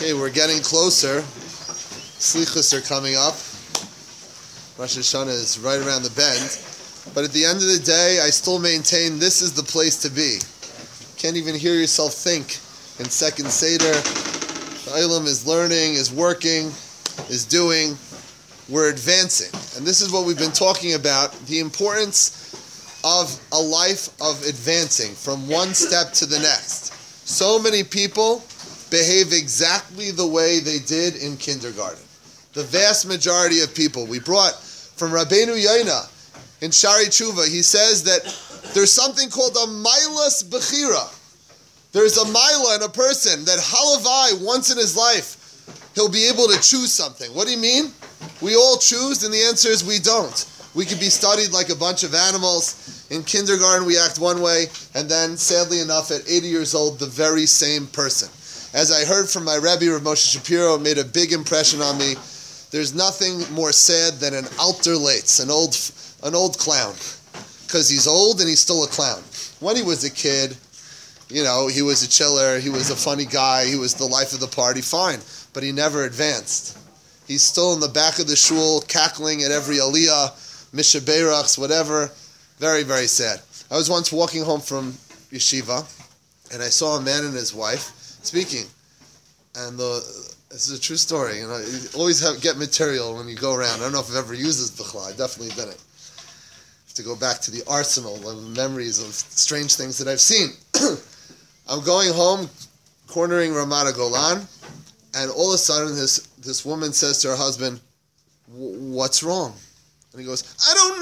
Okay, we're getting closer. Slichos are coming up. Rosh Hashanah is right around the bend. But at the end of the day, I still maintain this is the place to be. Can't even hear yourself think in Second Seder. The Olam is learning, is working, is doing. We're advancing. And this is what we've been talking about, the importance of a life of advancing from one step to the next. So many people behave exactly the way they did in kindergarten. The vast majority of people. We brought from Rabbeinu Yoina in Shari Tshuva, he says that there's something called a Mailas Bechira. There's a Maila in a person that halavai, once in his life, he'll be able to choose something. What do you mean? We all choose, and the answer is we don't. We could be studied like a bunch of animals. In kindergarten, we act one way, and then, sadly enough, at 80 years old, the very same person. As I heard from my Rebbe, Rav Moshe Shapiro, it made a big impression on me. There's nothing more sad than an alter leitz, an old clown, because he's old and he's still a clown. When he was a kid, he was a chiller, he was a funny guy, he was the life of the party, fine, but he never advanced. He's still in the back of the shul, cackling at every aliyah, mishaberachs, whatever. Very, very sad. I was once walking home from yeshiva, and I saw a man and his wife speaking, and this is a true story. You always get material when you go around. I don't know if I've ever used this b'chla. I definitely didn't. To go back to the arsenal of memories of strange things that I've seen. I'm going home, cornering Ramat Golan, and all of a sudden this woman says to her husband, "What's wrong?" And he goes, "I don't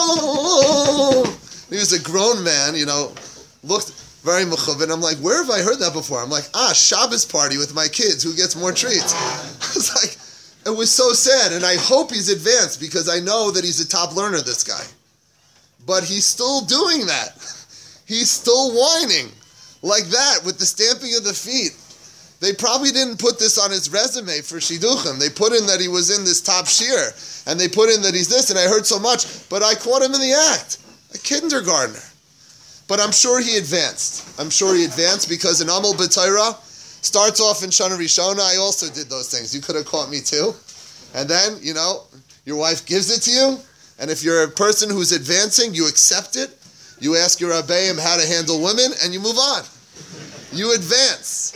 know." He was a grown man, looked very mechuven. I'm like, where have I heard that before? I'm like, Shabbos party with my kids. Who gets more treats? It's like, it was so sad, and I hope he's advanced because I know that he's a top learner, this guy. But he's still doing that. He's still whining like that with the stamping of the feet. They probably didn't put this on his resume for Shidduchim. They put in that he was in this top shir, and they put in that he's this, and I heard so much, but I caught him in the act. A kindergartner. But I'm sure he advanced. Because in Amal B'Torah starts off in Shana Rishona. I also did those things. You could have caught me too. And then, your wife gives it to you. And if you're a person who's advancing, you accept it. You ask your Rabbeim how to handle women, and you move on. You advance.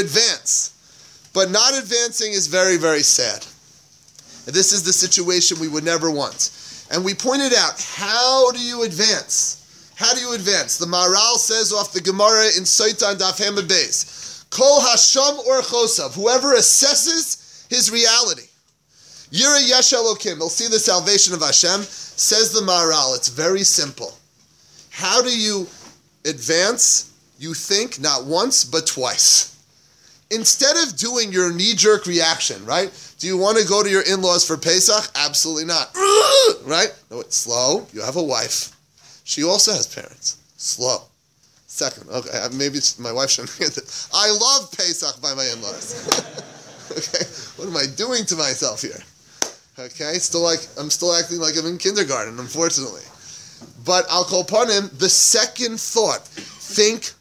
But not advancing is very, very sad. And this is the situation we would never want. And we pointed out, how do you advance? The Maharal says off the Gemara in Sotah Daf Hamad Beis, Kol Hasham or Chosav, whoever assesses his reality. Yira Yesh Elokim, he'll see the salvation of Hashem. Says the Maharal, it's very simple. How do you advance? You think not once, but twice. Instead of doing your knee-jerk reaction, right? Do you want to go to your in-laws for Pesach? Absolutely not. Right? No, it's slow. You have a wife. She also has parents. Slow. Second, okay, maybe my wife shouldn't hear that. I love Pesach by my in-laws. Okay, what am I doing to myself here? Okay, I'm still acting like I'm in kindergarten, unfortunately. But I'll call upon him, the second thought, think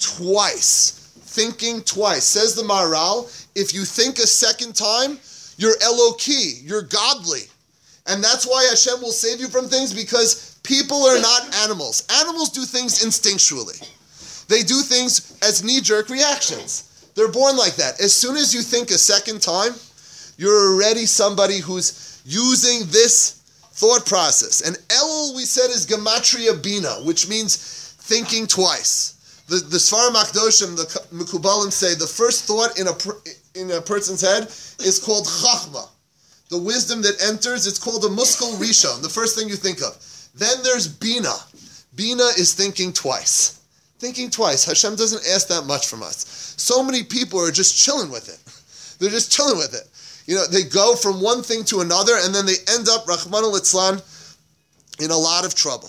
twice. Thinking twice. Says the Maharal, if you think a second time, you're Eloki, you're godly. And that's why Hashem will save you from things, because people are not animals. Animals do things instinctually. They do things as knee-jerk reactions. They're born like that. As soon as you think a second time, you're already somebody who's using this thought process. And Elul, we said, is Gematria Bina, which means thinking twice. The Sfarim Akdoshim, the Mekubalim say, the first thought in a person's head is called Chachma. The wisdom that enters, it's called a Muskel Rishon, the first thing you think of. Then there's Bina. Bina is thinking twice. Thinking twice. Hashem doesn't ask that much from us. So many people are just chilling with it. They're just chilling with it. They go from one thing to another, and then they end up, Rahman al-Itzlan, in a lot of trouble.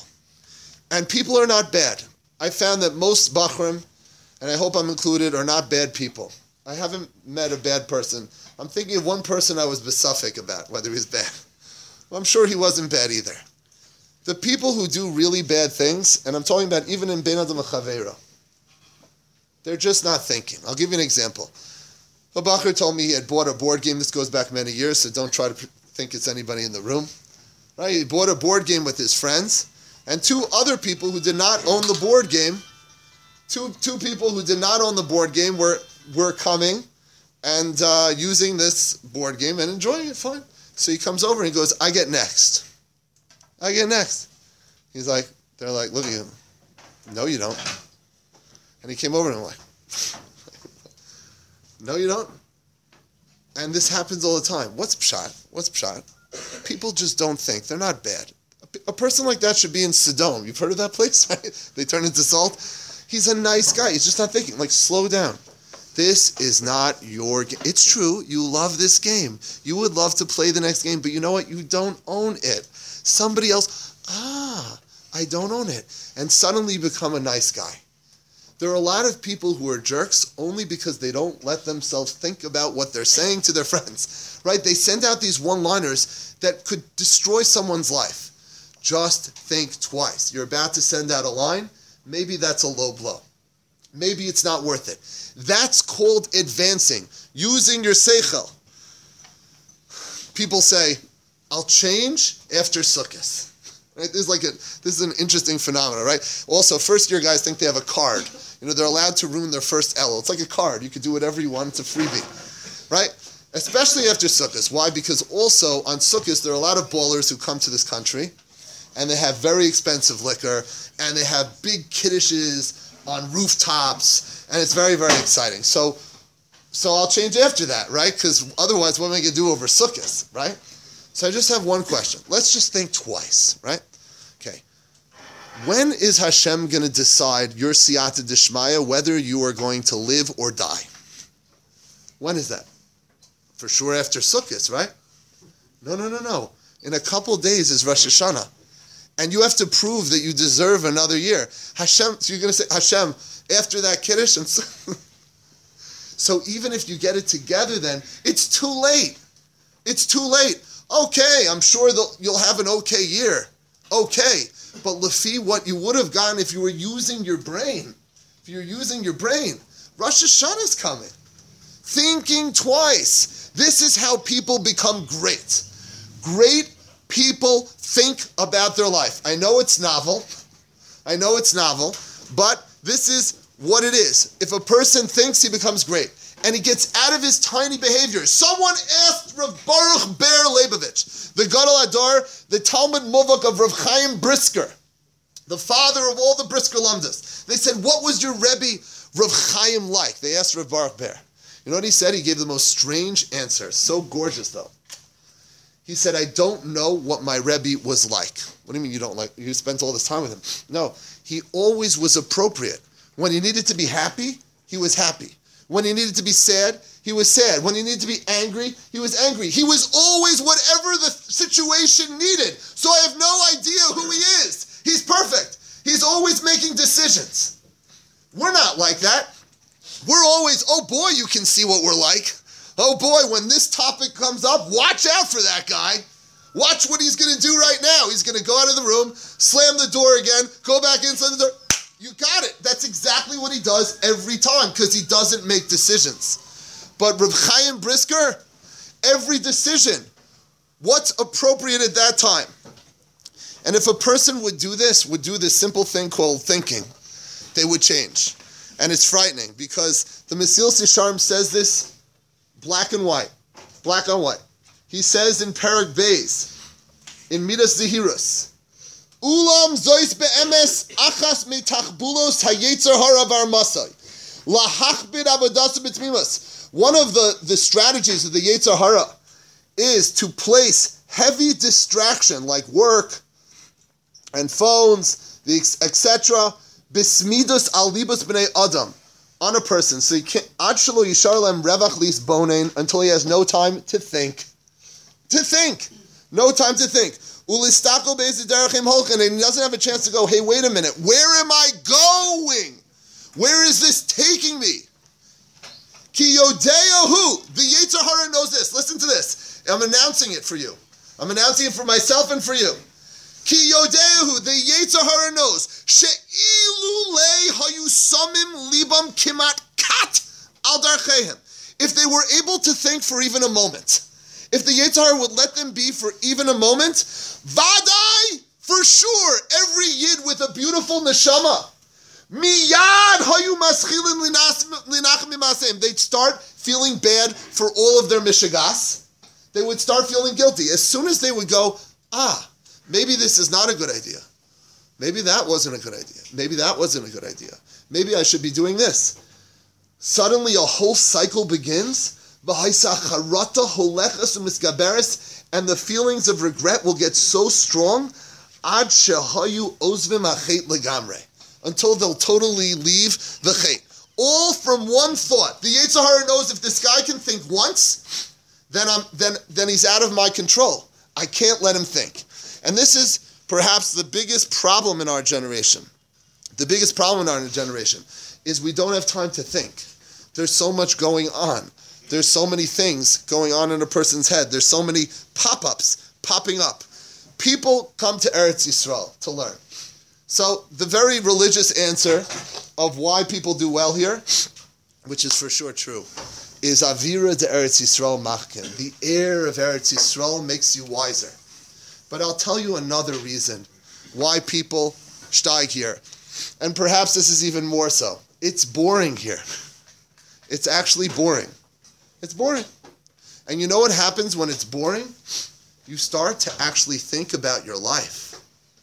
And people are not bad. I found that most Bachrim, and I hope I'm included, are not bad people. I haven't met a bad person. I'm thinking of one person I was besuffic about, whether he was bad. Well, I'm sure he wasn't bad either. The people who do really bad things, and I'm talking about even in Ben Adam Chavera, they're just not thinking. I'll give you an example. A bacher told me he had bought a board game. This goes back many years, so don't try to think it's anybody in the room. Right? He bought a board game with his friends, and two other people who did not own the board game, two people who did not own the board game were coming and using this board game and enjoying it fine. So he comes over and he goes, I get next. He's like, they're like, look at you. No, you don't. And he came over and I'm like, no, you don't. And this happens all the time. What's pshat? People just don't think. They're not bad. A person like that should be in Sodom. You've heard of that place, right? They turn into salt. He's a nice guy. He's just not thinking. Like, slow down. This is not your game. It's true. You love this game. You would love to play the next game, but you know what? You don't own it. Somebody else, I don't own it. And suddenly you become a nice guy. There are a lot of people who are jerks only because they don't let themselves think about what they're saying to their friends, right? They send out these one-liners that could destroy someone's life. Just think twice. You're about to send out a line. Maybe that's a low blow. Maybe it's not worth it. That's called advancing, using your seichel. People say, I'll change after Sukkot. Right? This is an interesting phenomenon, right? Also, first-year guys think they have a card. They're allowed to ruin their first Elul. It's like a card. You could do whatever you want. It's a freebie, right? Especially after Sukkot. Why? Because also on Sukkot, there are a lot of ballers who come to this country, and they have very expensive liquor, and they have big kiddishes on rooftops, and it's very, very exciting. So I'll change after that, right? Because otherwise, what am I going to do over Sukkot, right? So I just have one question. Let's just think twice, right? Okay. When is Hashem going to decide your siyata dishmaya whether you are going to live or die? When is that? For sure after Sukkot, right? No. In a couple days is Rosh Hashanah. And you have to prove that you deserve another year. Hashem, so you're going to say, Hashem, after that Kiddush? And so even if you get it together then, it's too late. It's too late. Okay, I'm sure you'll have an okay year. Okay. But Lefi, what you would have gotten if you were using your brain. If you're using your brain. Rosh Hashanah is coming. Thinking twice. This is how people become great. Great people think about their life. I know it's novel, but this is what it is. If a person thinks, he becomes great. And he gets out of his tiny behavior. Someone asked Rav Baruch Ber Leibovich, the Gadol Adar, the Talmud Muvak of Rav Chaim Brisker, the father of all the Brisker Lumdas. They said, what was your Rebbe Rav Chaim like? They asked Rav Baruch Ber. You know what he said? He gave the most strange answer. So gorgeous, though. He said, I don't know what my Rebbe was like. What do you mean you don't like? You spent all this time with him. No, he always was appropriate. When he needed to be happy, he was happy. When he needed to be sad, he was sad. When he needed to be angry, he was angry. He was always whatever the situation needed. So I have no idea who he is. He's perfect. He's always making decisions. We're not like that. We're always, oh boy, you can see what we're like. Oh boy, when this topic comes up, watch out for that guy. Watch what he's going to do right now. He's going to go out of the room, slam the door again, go back inside the door. You got it. That's exactly what he does every time because he doesn't make decisions. But Reb Chaim Brisker, every decision, what's appropriate at that time? And if a person would do this simple thing called thinking, they would change. And it's frightening because the Mesilas Yesharim says this black and white, black on white. He says in Perek Beis, in Midas Zehirus, Ulam zois be'emes achas metachbulos hayetzer hara varmasai lahachbid avodas b'tmimus. One of the strategies of the Yetzer Hara is to place heavy distraction like work and phones, etc. Bismidus al libus b'nei adam on a person, so he can't ad shelo yishar lem revach lis bonein until he has no time to think. No time to think. Ulistako beis derechim holchen, and he doesn't have a chance to go, hey, wait a minute, where am I going? Where is this taking me? Ki yodeyahu, the Yetzer Hara knows this. Listen to this. I'm announcing it for you. I'm announcing it for myself and for you. Ki yodeyahu, the Yetzer Hara knows. She'ilulei hayu samim libam kimat kat al darchehem. if they were able to think for even a moment, if the Yetzer Hara would let them be for even a moment, Vadai, for sure, every Yid with a beautiful neshama, miyad hayu maschilin linachem mimaseim, they'd start feeling bad for all of their mishigas. They would start feeling guilty. As soon as they would go, maybe this is not a good idea. Maybe that wasn't a good idea. Maybe that wasn't a good idea. Maybe I should be doing this. Suddenly a whole cycle begins, and the feelings of regret will get so strong until they'll totally leave the chet. All from one thought. The Yetzer Hara knows if this guy can think once, then he's out of my control. I can't let him think. And this is perhaps the biggest problem in our generation. The biggest problem in our generation is we don't have time to think. There's so much going on. There's so many things going on in a person's head. There's so many pop-ups popping up. People come to Eretz Yisrael to learn. So the very religious answer of why people do well here, which is for sure true, is Avira de Eretz Yisrael machkin. The air of Eretz Yisrael makes you wiser. But I'll tell you another reason why people steig here. And perhaps this is even more so. It's boring here. It's actually boring. It's boring. And you know what happens when it's boring? You start to actually think about your life.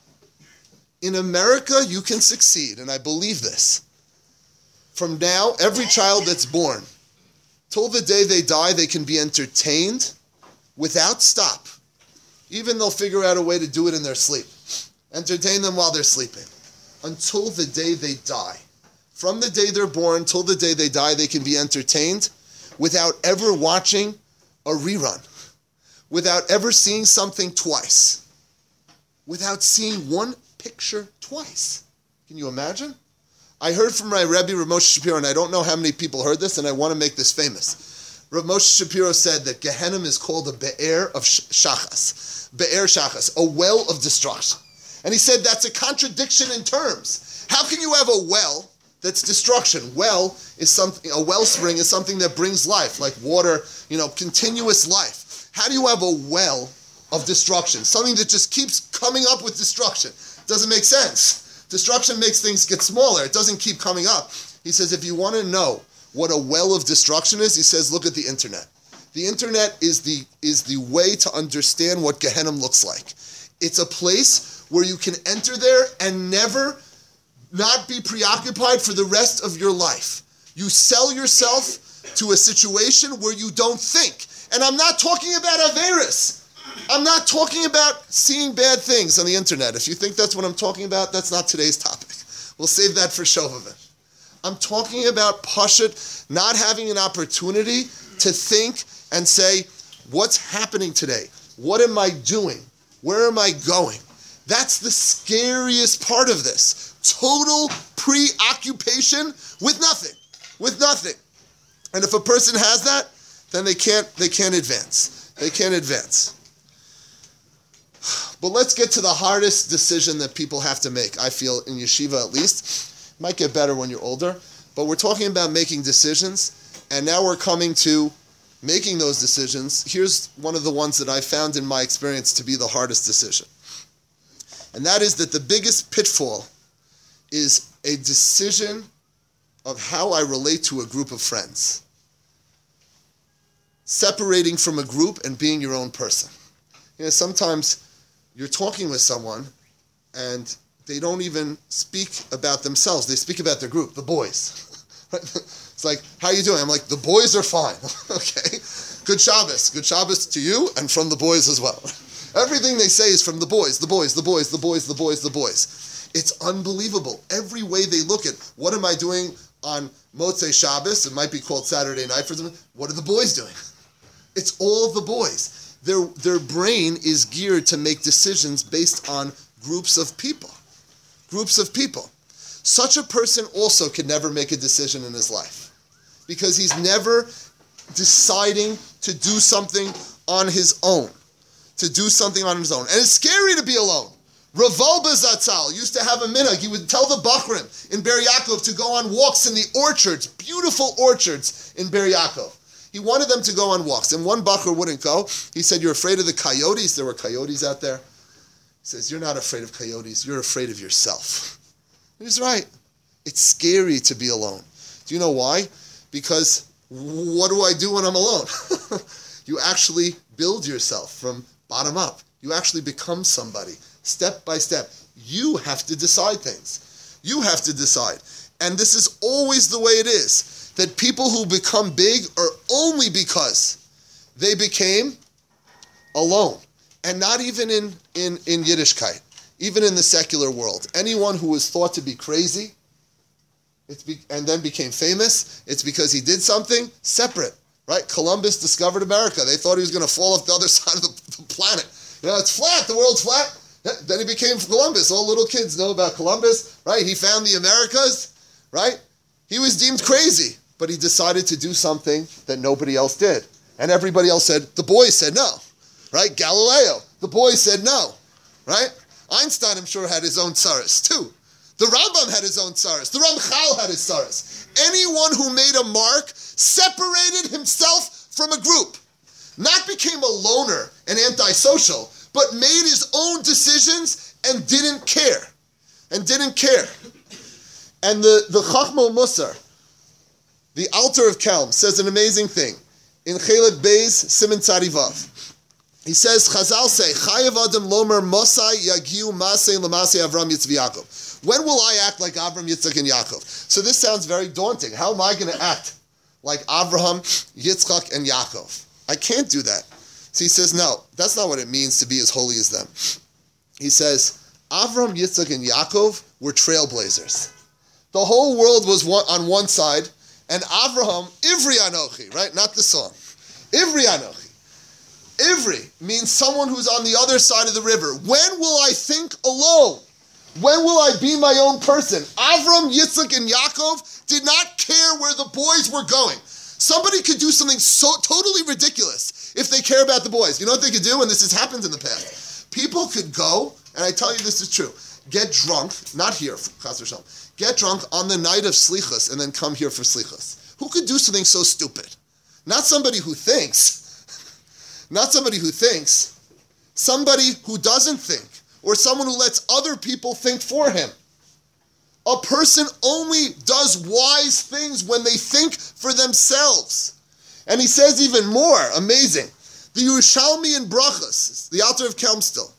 In America, you can succeed, and I believe this. From now, every child that's born, till the day they die, they can be entertained without stop. Even they'll figure out a way to do it in their sleep. Entertain them while they're sleeping. Until the day they die. From the day they're born till the day they die, they can be entertained without ever watching a rerun. Without ever seeing something twice. Without seeing one picture twice. Can you imagine? I heard from my Rebbe, Rav Moshe Shapiro, and I don't know how many people heard this, and I want to make this famous. Rav Moshe Shapiro said that Gehenna is called a Be'er of Shachas. Be'er Shachas, a well of destruction. And he said that's a contradiction in terms. How can you have a well that's destruction? Well is something, a wellspring is something that brings life, like water, continuous life. How do you have a well of destruction? Something that just keeps coming up with destruction. Doesn't make sense. Destruction makes things get smaller. It doesn't keep coming up. He says, if you want to know what a well of destruction is, he says, look at the internet. The internet is the way to understand what Gehenna looks like. It's a place where you can enter there and never not be preoccupied for the rest of your life. You sell yourself to a situation where you don't think. And I'm not talking about Averis. I'm not talking about seeing bad things on the internet. If you think that's what I'm talking about, that's not today's topic. We'll save that for Shovavim. I'm talking about Pashut not having an opportunity to think and say, what's happening today? What am I doing? Where am I going? That's the scariest part of this. Total preoccupation with nothing. With nothing. And if a person has that, then they can't advance. They can't advance. But let's get to the hardest decision that people have to make, I feel, in yeshiva at least. It might get better when you're older, but we're talking about making decisions, and now we're coming to making those decisions. Here's one of the ones that I found in my experience to be the hardest decision. And that is that the biggest pitfall is a decision of how I relate to a group of friends. Separating from a group and being your own person. Sometimes you're talking with someone and they don't even speak about themselves. They speak about their group, the boys. It's like, how you doing? I'm like, the boys are fine. Okay. Good Shabbos. Good Shabbos to you and from the boys as well. Everything they say is from the boys, the boys, the boys, the boys, the boys, the boys. It's unbelievable. Every way they look at, what am I doing on Motzei Shabbos? It might be called Saturday night for them. What are the boys doing? It's all the boys. Their brain is geared to make decisions based on groups of people. Groups of people. Such a person also can never make a decision in his life because he's never deciding to do something on his own. To do something on his own. And it's scary to be alone. Rav Wolbe Zatzal used to have a minhag. He would tell the Bachrim in Ber Yaakov to go on walks in the orchards, beautiful orchards in Ber Yaakov. He wanted them to go on walks. And one Bachur wouldn't go. He said, you're afraid of the coyotes? There were coyotes out there. He says, you're not afraid of coyotes. You're afraid of yourself. And he's right. It's scary to be alone. Do you know why? Because what do I do when I'm alone? You actually build yourself from bottom up. You actually become somebody, step by step. You have to decide things. You have to decide. And this is always the way it is, that people who become big are only because they became alone. And not even in Yiddishkeit, even in the secular world. Anyone who was thought to be crazy and then became famous, it's because he did something separate, right? Columbus discovered America. They thought he was going to fall off the other side of the planet. It's flat, the world's flat. Then he became Columbus. All little kids know about Columbus, right? He found the Americas, right? He was deemed crazy, but he decided to do something that nobody else did. And everybody else said, the boys said no, right? Galileo, the boys said no, right? Einstein, I'm sure, had his own tsaras too. The Rambam had his own tsaras. The Ramchal had his tsaras. Anyone who made a mark separated himself from a group. Not became a loner and antisocial, but made his own decisions and didn't care. And didn't care. And the Chachma Musar, the Alter of Kelm, says an amazing thing. In Chelet Beis, Siman Tzadivav. He says, Chazal say, Chayav Adam Lomer Mosai Yagiu Masei Lamasei Avram Yitzchak Yaakov. When will I act like Avram, Yitzchak, and Yaakov? So this sounds very daunting. How am I going to act like Avraham, Yitzchak, and Yaakov? I can't do that. So he says, no, that's not what it means to be as holy as them. He says, Avram, Yitzchak, and Yaakov were trailblazers. The whole world was on one side, and Avraham, Ivri Anochi, right? Not the song. Ivri Anochi. Ivri means someone who's on the other side of the river. When will I think alone? When will I be my own person? Avram, Yitzchak, and Yaakov did not care where the boys were going. Somebody could do something so totally ridiculous if they care about the boys. You know what they could do? And this has happened in the past. People could go, and I tell you this is true, get drunk, not here, Chas v'shalom, get drunk on the night of Slichas and then come here for Slichas. Who could do something so stupid? Not somebody who thinks. Not somebody who thinks. Somebody who doesn't think. Or someone who lets other people think for him. A person only does wise things when they think for themselves. And he says even more, amazing. The Yerushalmi in Brachas, the Alter of Kelm still,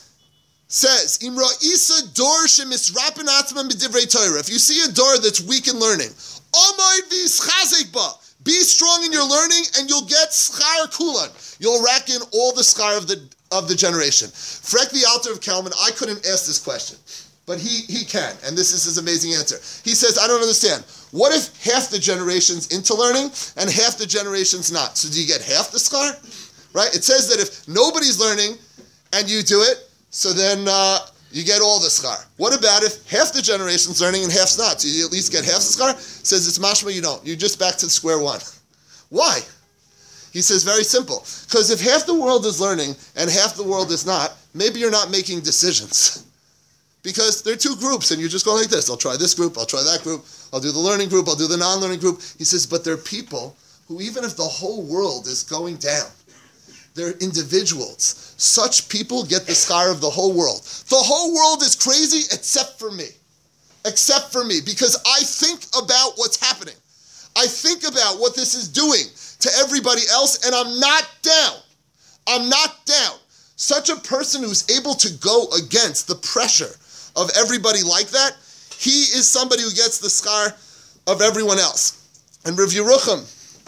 says, Imra Isa dor shemisrapen atzman b'divrei Torah. If you see a door that's weak in learning, Omar v'yischazek ba. Be strong in your learning and you'll get schar kulan. You'll rack in all the schar of the generation. Frek the Alter of Kelm, I couldn't ask this question, but he can, and this is his amazing answer. He says, I don't understand. What if half the generation's into learning and half the generation's not? So do you get half the schar? Right? It says that if nobody's learning and you do it, so then you get all the schar. What about if half the generation's learning and half's not? So you at least get half the schar? Says it's mashma, you don't. You're just back to square one. Why? He says very simple. Because if half the world is learning and half the world is not, maybe you're not making decisions. Because there are two groups and you're just going like this. I'll try this group, I'll try that group, I'll do the learning group, I'll do the non-learning group. He says, but there are people who even if the whole world is going down, they're individuals. Such people get the schar of the whole world. The whole world is crazy except for me. Except for me. Because I think about what's happening. I think about what this is doing to everybody else and I'm not down. I'm not down. Such a person who's able to go against the pressure of everybody like that, he is somebody who gets the schar of everyone else. And Rav Yerucham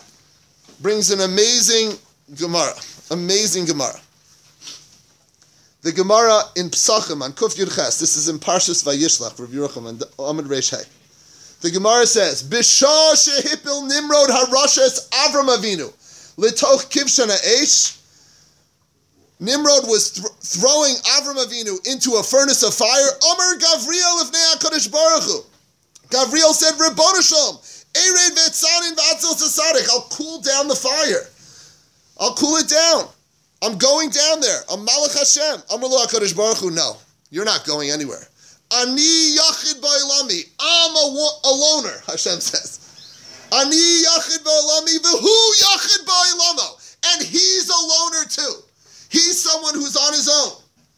brings an amazing Gemara. Amazing Gemara. The Gemara in Psachim on Kuf Yud Ches. This is in Parshas Vayishlach, Rav Yerucham and Amud Reish Hey. The Gemara says, "B'shah shehipil Nimrod harashes Avram Avinu litoch kivshan ha'esh." Nimrod was throwing Avram Avinu into a furnace of fire. Omer Gavriel ifnei HaKadosh Baruch Hu. Gavriel said, "Ribono Shalom, ered ve'etzanin v'atzil sasadich." I'll cool down the fire. I'll cool it down. I'm going down there. I'm Malach Hashem. Amar lo HaKadosh Baruch Hu, no, you're not going anywhere. Ani yachid ba'ilami. I'm a loner, Hashem says. Ani yachid ba'olami v'hu yachid ba'olamo. And he's a loner too. He's someone who's on his own.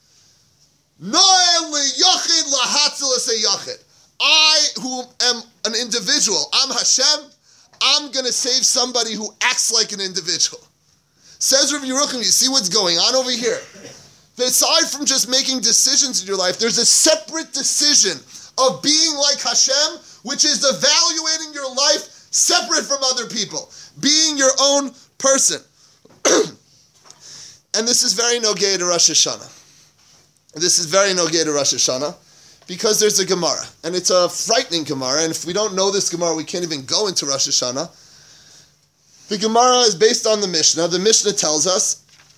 Noel yachid lahatzil yachid. I, who am an individual, I'm Hashem, I'm going to save somebody who acts like an individual. Says Rav Yerucham, you see what's going on over here? That aside from just making decisions in your life, there's a separate decision of being like Hashem, which is evaluating your life separate from other people, being your own person. And this is very nogay to Rosh Hashanah. This is very nogay to Rosh Hashanah because there's a Gemara, and it's a frightening Gemara, and if we don't know this Gemara, we can't even go into Rosh Hashanah. The Gemara is based on the Mishnah. The Mishnah tells us,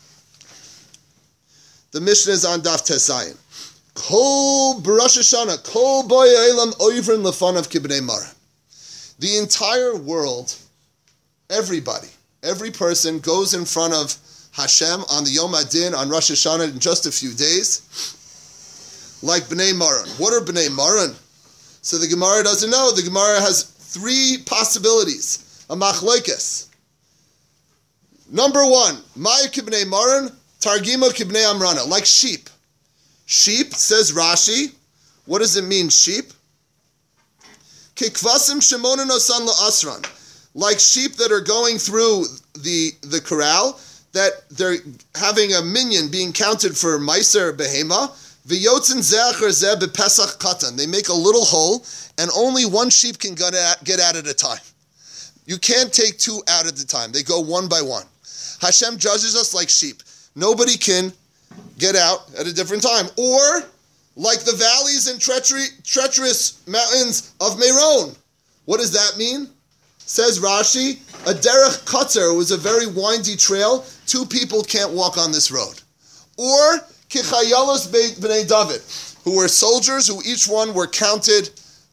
the Mishnah is on Daf Tesayin. Kol b'Rosh Hashanah, kol boy elam oivrin lefanav kibnei Mara. The entire world, everybody, every person goes in front of Hashem on the Yom Adin, on Rosh Hashanah in just a few days, like Bnei Maran. What are Bnei Maran? So the Gemara doesn't know. The Gemara has three possibilities. A machlokes. Number one, Maya kibnei Maran, Targima kibnei Amrana, like sheep. Sheep, says Rashi. What does it mean, sheep? Kikvasim shemonin osan la'asran. Like sheep that are going through the corral, that they're having a minion being counted for Meiser Behema. V'yotzin ze'achar zeh b'pesach katan. They make a little hole, and only one sheep can get out at a time. You can't take two out at a time. They go one by one. Hashem judges us like sheep. Nobody can get out at a different time. Or like the valleys and treacherous mountains of Meron. What does that mean? Says Rashi, a derech katzer was a very windy trail. Two people can't walk on this road. Or kichayalos b'nei David, who were soldiers who each one were counted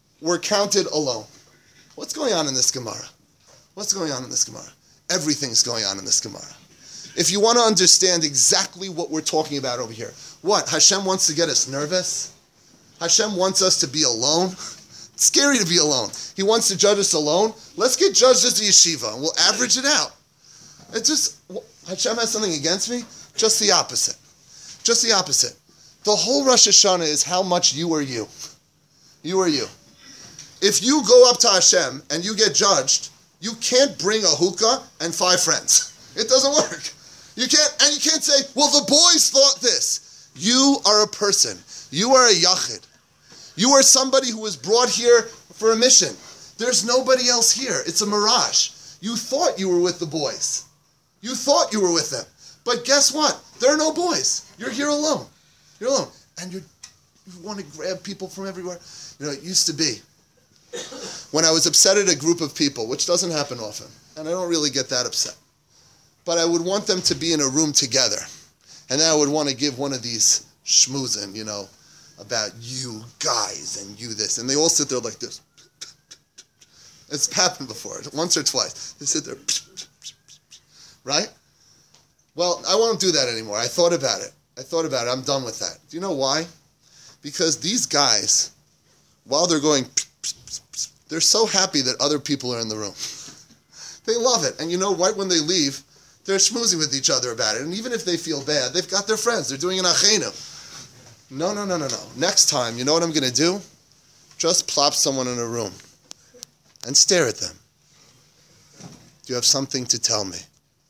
alone. What's going on in this Gemara? What's going on in this Gemara? Everything's going on in this Gemara. If you want to understand exactly what we're talking about over here, what? Hashem wants to get us nervous? Hashem wants us to be alone? It's scary to be alone. He wants to judge us alone? Let's get judged as a yeshiva, and we'll average it out. It's just, Hashem has something against me? Just the opposite. Just the opposite. The whole Rosh Hashanah is how much you are you. You are you. If you go up to Hashem and you get judged, you can't bring a hookah and 5 friends. It doesn't work. You can't say, well, the boys thought this. You are a person. You are a yachid. You are somebody who was brought here for a mission. There's nobody else here. It's a mirage. You thought you were with the boys. You thought you were with them. But guess what? There are no boys. You're here alone. You're alone. And you want to grab people from everywhere. You know, it used to be when I was upset at a group of people, which doesn't happen often, and I don't really get that upset. But I would want them to be in a room together. And then I would want to give one of these schmoozin, you know, about you guys and you this. And they all sit there like this. It's happened before, once or twice. They sit there, right? Well, I won't do that anymore. I thought about it. I'm done with that. Do you know why? Because these guys, while they're going, they're so happy that other people are in the room. They love it. And you know, right when they leave, they're schmoozing with each other about it. And even if they feel bad, they've got their friends. They're doing an achenu. No. Next time, you know what I'm going to do? Just plop someone in a room and stare at them. Do you have something to tell me?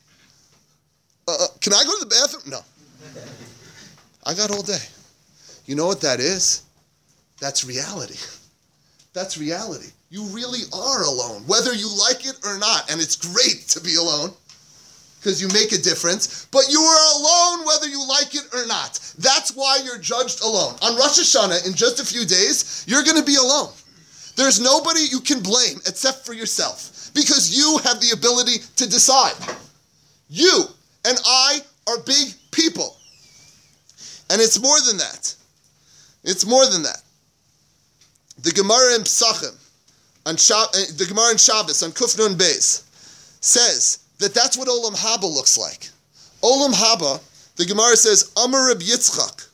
Can I go to the bathroom? No. I got all day. You know what that is? That's reality. That's reality. You really are alone, whether you like it or not. And it's great to be alone because you make a difference. But you are alone whether you like it or not. That's why you're judged alone. On Rosh Hashanah, in just a few days, you're going to be alone. There's nobody you can blame except for yourself because you have the ability to decide. You and I are big people. And it's more than that. It's more than that. The Gemara in Psachim, the Gemara in Shabbos, on Kuf Nun Beis, says that that's what Olam Haba looks like. Olam Haba, the Gemara says, Amar Reb Yitzchak.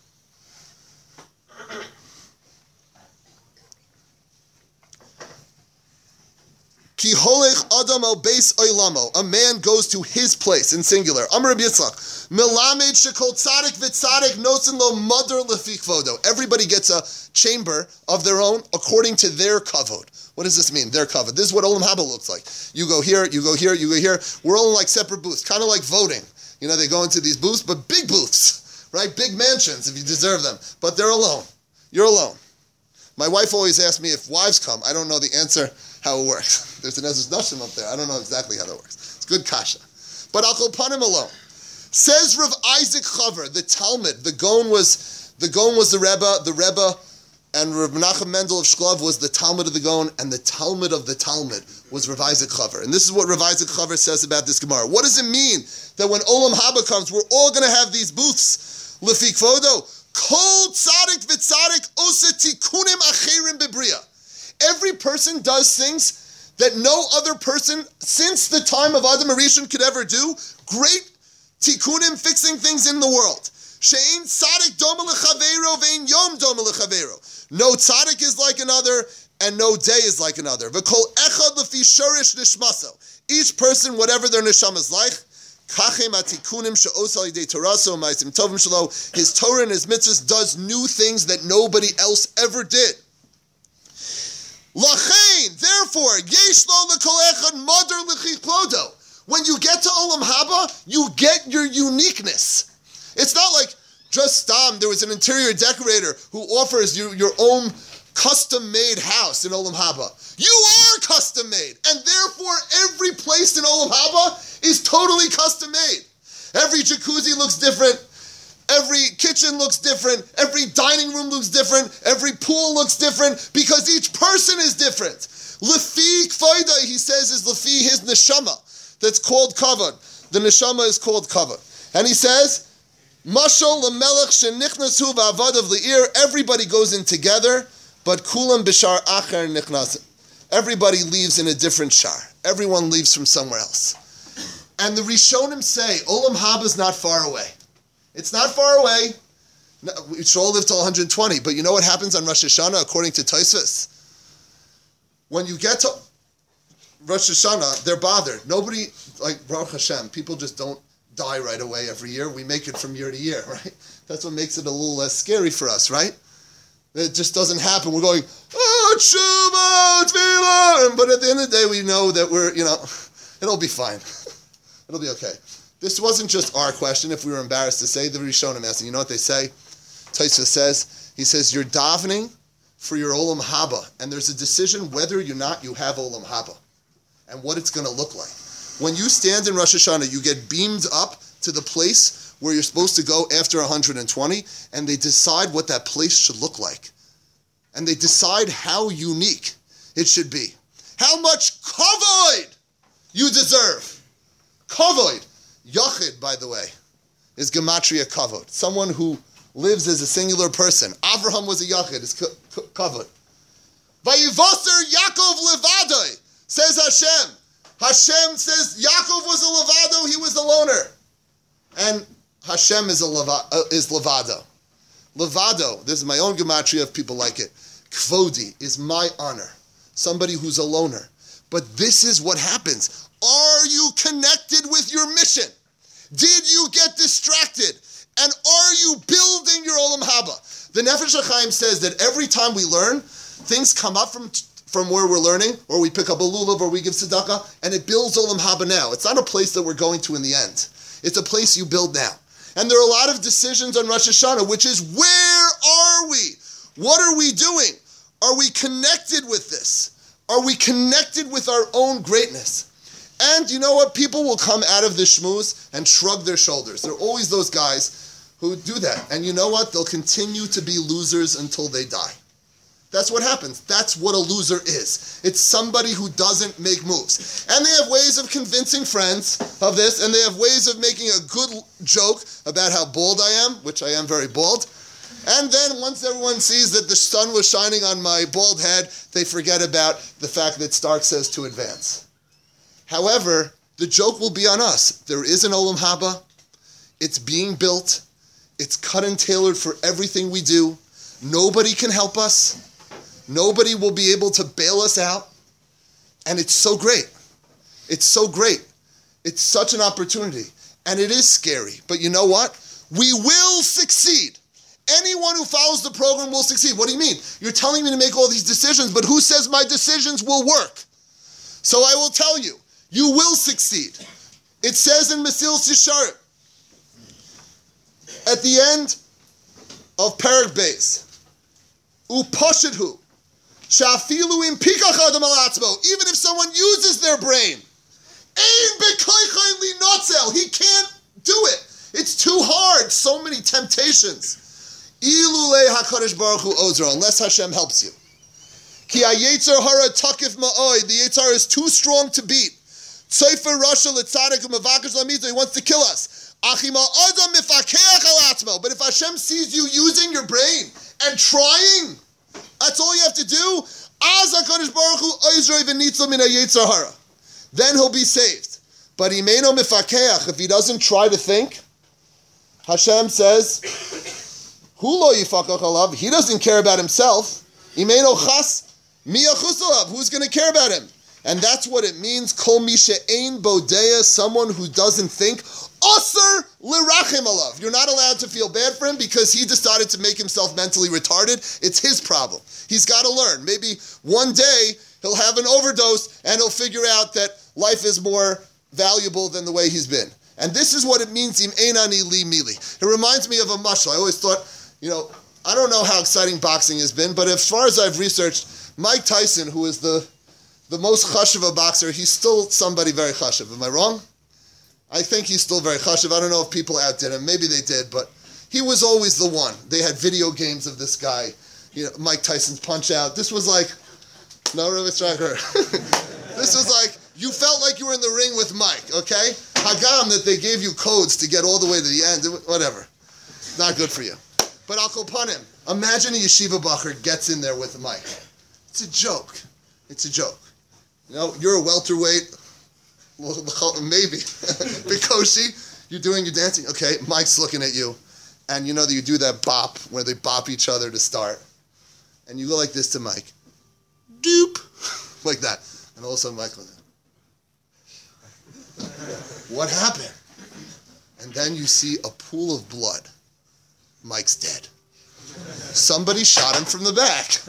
Ki holech adam al beis oilamo. A man goes to his place, in singular. Amar Rabbi Yitzchak. Melamed shekol tzadik v'tzadik nosin lo mother lefi kvodo. Everybody gets a chamber of their own according to their kavod. What does this mean? Their kavod. This is what Olam Haba looks like. You go here, you go here, you go here. We're all in like separate booths, kind of like voting. You know, they go into these booths, but big booths, right? Big mansions if you deserve them. But they're alone. You're alone. My wife always asks me if wives come. I don't know the answer how it works. There's an Ezra's Nashim up there. I don't know exactly how that works. It's good kasha. But Al Kol Panim alone. Says Rav Isaac Chaver, the Talmud. The Gaon was the Rebbe, and Rav Menachem Mendel of Shklov was the Talmud of the Gaon, and the Talmud of the Talmud was Rav Isaac Chaver. And this is what Rav Isaac Chaver says about this Gemara. What does it mean that when Olam Haba comes, we're all going to have these booths? Lefi kvodo, kol tzadik v'tzadik osa tikunim acherim bebriya. Every person does things that no other person since the time of Adam Arishon could ever do. Great tikkunim, fixing things in the world. She'ein tzadik doma lechavero ve'ein yom doma lechavero. No tzadik is like another, and no day is like another. V'kol echad lefi shorish nishmaso. Each person, whatever their neshama is like, kachem atikunim she'osal yidei toraso ma'asim tovim shelo. His Torah and his mitzvahs does new things that nobody else ever did. Lachain, therefore, yesh lo lekol echad madar l'chiklodo. When you get to Olam Haba, you get your uniqueness. It's not like just there was an interior decorator who offers you your own custom-made house in Olam Haba. You are custom-made, and therefore every place in Olam Haba is totally custom-made. Every jacuzzi looks different. Every kitchen looks different. Every dining room looks different. Every pool looks different because each person is different. Lefi kfaida, he says, is lefi his neshama. That's called kavod. The neshama is called kavod. And he says, mashal lemelech shenichnasu v'avadav le'ir. Everybody goes in together, but kulam b'shar acher nichnas. Everybody leaves in a different shar. Everyone leaves from somewhere else. And the Rishonim say, Olam Haba is not far away. It's not far away. No, we should all live till 120. But you know what happens on Rosh Hashanah according to Tosfos? When you get to Rosh Hashanah, they're bothered. Nobody, like Baruch Hashem, people just don't die right away every year. We make it from year to year, right? That's what makes it a little less scary for us, right? It just doesn't happen. We're going, oh, tshuva, tefillah. But at the end of the day, we know that it'll be fine. It'll be okay. This wasn't just our question, if we were embarrassed to say. The Rishonim asked, you know what they say? Tosfos says, he says, you're davening for your Olam Haba, and there's a decision whether or not you have Olam Haba, and what it's going to look like. When you stand in Rosh Hashanah, you get beamed up to the place where you're supposed to go after 120, and they decide what that place should look like. And they decide how unique it should be. How much kavod you deserve. Kavod. Yachid, by the way, is gematria kavod. Someone who lives as a singular person. Avraham was a yachid. It's kavod. Vayivaser Yaakov levadoi, says Hashem. Hashem says Yaakov was a levado. He was a loner. And Hashem is levado. Levado, this is my own gematria if people like it. Kvodi is my honor. Somebody who's a loner. But this is what happens. Are you connected with your mission? Did you get distracted? And are you building your Olam Haba? The Nefesh HaChaim says that every time we learn, things come up from where we're learning, or we pick up a lulav, or we give tzedakah, and it builds Olam Haba now. It's not a place that we're going to in the end. It's a place you build now. And there are a lot of decisions on Rosh Hashanah, which is, where are we? What are we doing? Are we connected with this? Are we connected with our own greatness? And you know what? People will come out of the shmooze and shrug their shoulders. There are always those guys who do that. And you know what? They'll continue to be losers until they die. That's what happens. That's what a loser is. It's somebody who doesn't make moves. And they have ways of convincing friends of this, and they have ways of making a good joke about how bald I am, which I am very bald. And then once everyone sees that the sun was shining on my bald head, they forget about the fact that Stark says to advance. However, the joke will be on us. There is an Olam Haba. It's being built. It's cut and tailored for everything we do. Nobody can help us. Nobody will be able to bail us out. And it's so great. It's so great. It's such an opportunity. And it is scary. But you know what? We will succeed. Anyone who follows the program will succeed. What do you mean? You're telling me to make all these decisions, but who says my decisions will work? So I will tell you, you will succeed. It says in Mesilas Yesharim, at the end of Perek Beis, Upashidhu, Shafilu im pikach adam al atzmo, even if someone uses their brain, ein b'koychai li notzel, he can't do it. It's too hard. So many temptations. Ilulei HaKadosh Baruch Hu ozro, unless Hashem helps you. Ki ha-yetzer hara takif ma'oi, the Yetzer Hara is too strong to beat. Tzayfer Rasha l'tzadik u'mavakish l'mizah, he wants to kill us. Achim ha'adam mifakeach al atzmo, but if Hashem sees you using your brain and trying, that's all you have to do. Az HaKadosh Baruch Hu ozro v'nitzlo min ha-Yetzer Hara. Then he'll be saved. But imeino mifakeach, if he doesn't try to think, Hashem says, Hu lo yifakach alav, he doesn't care about himself. Imeino chas mi yachus alav, who's going to care about him? And that's what it means, kol mi she'ein bodea, someone who doesn't think, Asr lirachim alav. You're not allowed to feel bad for him because he decided to make himself mentally retarded. It's his problem. He's got to learn. Maybe one day he'll have an overdose and he'll figure out that life is more valuable than the way he's been. And this is what it means, im einani li mili. It reminds me of a mashal. I always thought, I don't know how exciting boxing has been, but as far as I've researched, Mike Tyson, who is the most chashuv boxer, he's still somebody very chashuv. Am I wrong? I think he's still very chashuv. I don't know if people outdid him. Maybe they did, but he was always the one. They had video games of this guy, Mike Tyson's Punch Out. This was like, no, Reuven Stryker. This was like, you felt like you were in the ring with Mike, okay? Hagam that they gave you codes to get all the way to the end, whatever. Not good for you. But I'll upon him. Imagine a yeshiva bacher gets in there with Mike. It's a joke. It's a joke. You're a welterweight, maybe. Bikoshi, you're doing your dancing. Okay, Mike's looking at you. And you know that you do that bop, where they bop each other to start. And you go like this to Mike. Doop. Like that. And all of a sudden Mike goes, what happened? And then you see a pool of blood. Mike's dead. Somebody shot him from the back.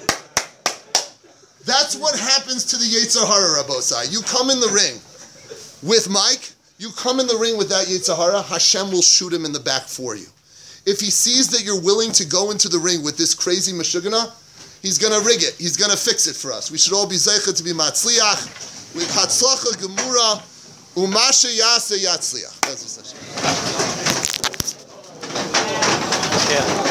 That's what happens to the Yetzer Hara, Rabosai. You come in the ring with Mike, you come in the ring with that Yetzer Hara, Hashem will shoot him in the back for you. If he sees that you're willing to go into the ring with this crazy Meshugana, he's going to rig it. He's going to fix it for us. We should all be zeicha to be matzliach, with hatzlacha gemura, umasha yase yatzliach. That's what